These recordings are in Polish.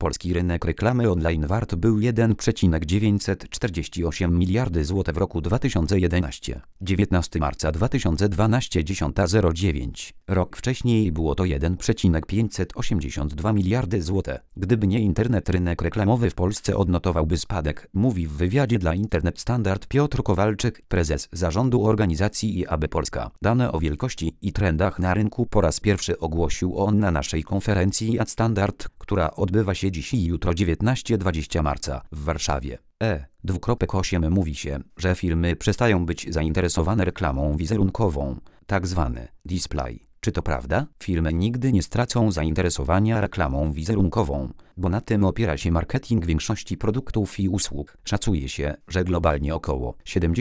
Polski rynek reklamy online wart był 1,948 miliardy zł w roku 2011. 19 marca 2012 10:09. Rok wcześniej było to 1,582 miliardy zł. Gdyby nie internet, rynek reklamowy w Polsce odnotowałby spadek, mówi w wywiadzie dla Internet Standard Piotr Kowalczyk, prezes zarządu organizacji IAB Polska. Dane o wielkości i trendach na rynku po raz pierwszy ogłosił on na naszej konferencji Ad Standard, która odbywa się dziś i jutro 19-20 marca w Warszawie. 2.8 mówi się, że firmy przestają być zainteresowane reklamą wizerunkową, tak zwany display. Czy to prawda? Firmy nigdy nie stracą zainteresowania reklamą wizerunkową, bo na tym opiera się marketing większości produktów i usług. Szacuje się, że globalnie około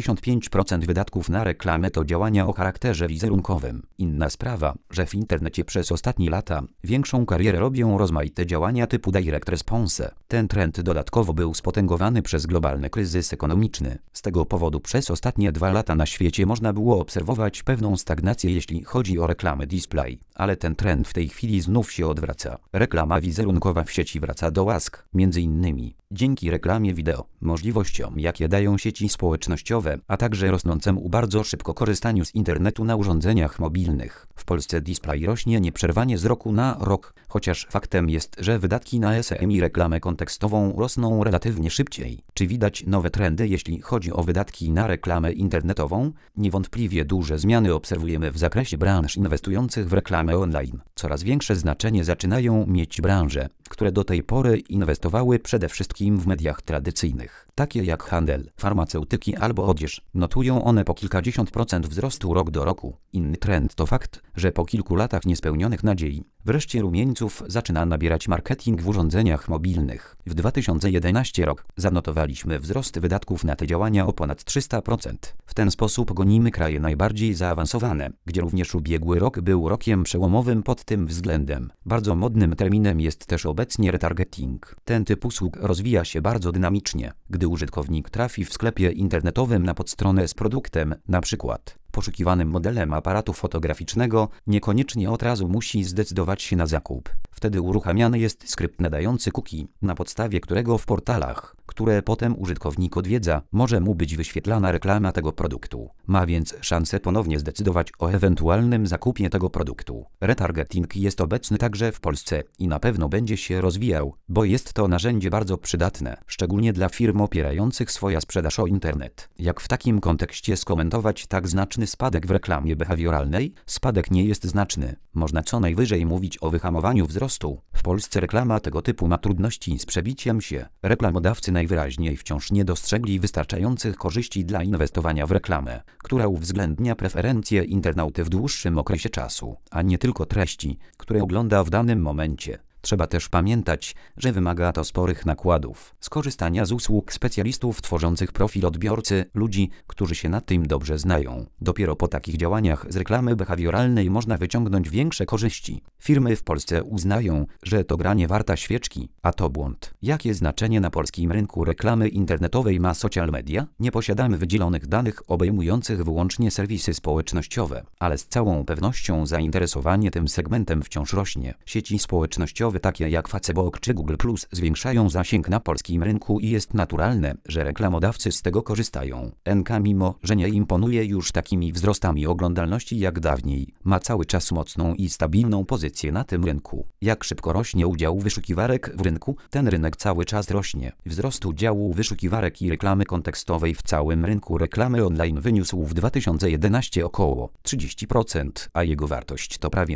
75% wydatków na reklamę to działania o charakterze wizerunkowym. Inna sprawa, że w internecie przez ostatnie lata większą karierę robią rozmaite działania typu direct response. Ten trend dodatkowo był spotęgowany przez globalny kryzys ekonomiczny. Z tego powodu przez ostatnie 2 lata na świecie można było obserwować pewną stagnację, jeśli chodzi o reklamy display, ale ten trend w tej chwili znów się odwraca. Reklama wizerunkowa w sieci wraca do łask, między innymi dzięki reklamie wideo, możliwościom jakie dają sieci społecznościowe, a także rosnącemu bardzo szybko korzystaniu z internetu na urządzeniach mobilnych. W Polsce display rośnie nieprzerwanie z roku na rok, chociaż faktem jest, że wydatki na SEM i reklamę kontekstową rosną relatywnie szybciej. Czy widać nowe trendy, jeśli chodzi o wydatki na reklamę internetową? Niewątpliwie duże zmiany obserwujemy w zakresie branż inwestujących w reklamę online. Coraz większe znaczenie zaczynają mieć branże, które do tej pory inwestowały przede wszystkim w mediach tradycyjnych, takie jak handel, farmaceutyki albo odzież. Notują one po kilkadziesiąt procent wzrostu rok do roku. Inny trend to fakt, że po kilku latach niespełnionych nadziei, wreszcie rumieńców zaczyna nabierać marketing w urządzeniach mobilnych. W 2011 rok zanotowaliśmy wzrost wydatków na te działania o ponad 300%. W ten sposób gonimy kraje najbardziej zaawansowane, gdzie również ubiegły rok był rokiem przełomowym pod tym względem. Bardzo modnym terminem jest też obecnie retargeting. Ten typ usług rozwija się bardzo dynamicznie. Gdy użytkownik trafi w sklepie internetowym na podstronę z produktem, np. poszukiwanym modelem aparatu fotograficznego, niekoniecznie od razu musi zdecydować się na zakup. Wtedy uruchamiany jest skrypt nadający cookie, na podstawie którego w portalach, które potem użytkownik odwiedza, może mu być wyświetlana reklama tego produktu. Ma więc szansę ponownie zdecydować o ewentualnym zakupie tego produktu. Retargeting jest obecny także w Polsce i na pewno będzie się rozwijał, bo jest to narzędzie bardzo przydatne, szczególnie dla firm opierających swoją sprzedaż o internet. Jak w takim kontekście skomentować tak znaczny spadek w reklamie behawioralnej? Spadek nie jest znaczny. Można co najwyżej mówić o wyhamowaniu wzrostu. W Polsce reklama tego typu ma trudności z przebiciem się. Reklamodawcy najwyraźniej wciąż nie dostrzegli wystarczających korzyści dla inwestowania w reklamę, która uwzględnia preferencje internauty w dłuższym okresie czasu, a nie tylko treści, które ogląda w danym momencie. Trzeba też pamiętać, że wymaga to sporych nakładów, skorzystania z usług specjalistów tworzących profil odbiorcy, ludzi, którzy się na tym dobrze znają. Dopiero po takich działaniach z reklamy behawioralnej można wyciągnąć większe korzyści. Firmy w Polsce uznają, że to gra nie warta świeczki, a to błąd. Jakie znaczenie na polskim rynku reklamy internetowej ma social media? Nie posiadamy wydzielonych danych obejmujących wyłącznie serwisy społecznościowe, ale z całą pewnością zainteresowanie tym segmentem wciąż rośnie. Sieci społecznościowe takie jak Facebook czy Google+ zwiększają zasięg na polskim rynku i jest naturalne, że reklamodawcy z tego korzystają. NK, mimo że nie imponuje już takimi wzrostami oglądalności jak dawniej, ma cały czas mocną i stabilną pozycję na tym rynku. Jak szybko rośnie udział wyszukiwarek w rynku? Ten rynek cały czas rośnie. Wzrost udziału wyszukiwarek i reklamy kontekstowej w całym rynku reklamy online wyniósł w 2011 około 30%, a jego wartość to prawie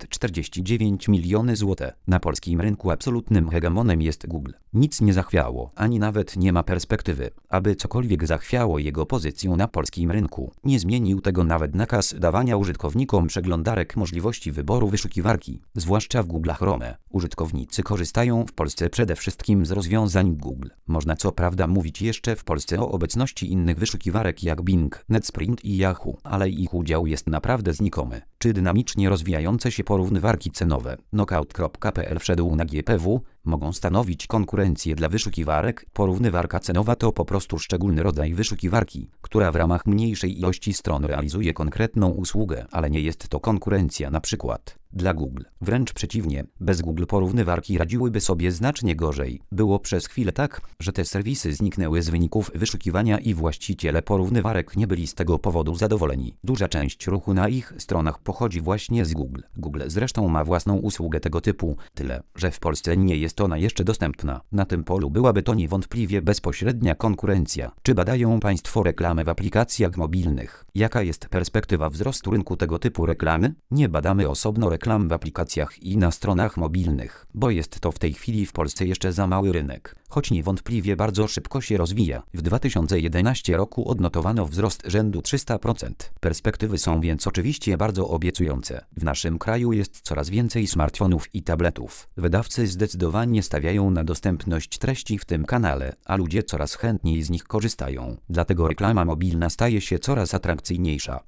649 miliony złotych. Na polskim rynku absolutnym hegemonem jest Google. Nic nie zachwiało, ani nawet nie ma perspektywy, aby cokolwiek zachwiało jego pozycję na polskim rynku. Nie zmienił tego nawet nakaz dawania użytkownikom przeglądarek możliwości wyboru wyszukiwarki, zwłaszcza w Google Chrome. Użytkownicy korzystają w Polsce przede wszystkim z rozwiązań Google. Można co prawda mówić jeszcze w Polsce o obecności innych wyszukiwarek jak Bing, NetSprint i Yahoo, ale ich udział jest naprawdę znikomy. Czy dynamicznie rozwijające się porównywarki cenowe Knockout.pl wszedł na GPW? mogą stanowić konkurencję dla wyszukiwarek. Porównywarka cenowa to po prostu szczególny rodzaj wyszukiwarki, która w ramach mniejszej ilości stron realizuje konkretną usługę, ale nie jest to konkurencja na przykład dla Google. Wręcz przeciwnie, bez Google porównywarki radziłyby sobie znacznie gorzej. Było przez chwilę tak, że te serwisy zniknęły z wyników wyszukiwania i właściciele porównywarek nie byli z tego powodu zadowoleni. Duża część ruchu na ich stronach pochodzi właśnie z Google. Google zresztą ma własną usługę tego typu, tyle, że w Polsce nie jest ona jeszcze dostępna. Na tym polu byłaby to niewątpliwie bezpośrednia konkurencja. Czy badają Państwo reklamę w aplikacjach mobilnych? Jaka jest perspektywa wzrostu rynku tego typu reklamy? Nie badamy osobno reklam w aplikacjach i na stronach mobilnych, bo jest to w tej chwili w Polsce jeszcze za mały rynek, choć niewątpliwie bardzo szybko się rozwija. W 2011 roku odnotowano wzrost rzędu 300%. Perspektywy są więc oczywiście bardzo obiecujące. W naszym kraju jest coraz więcej smartfonów i tabletów. Wydawcy zdecydowanie stawiają na dostępność treści w tym kanale, a ludzie coraz chętniej z nich korzystają. Dlatego reklama mobilna staje się coraz atrakcyjniejsza.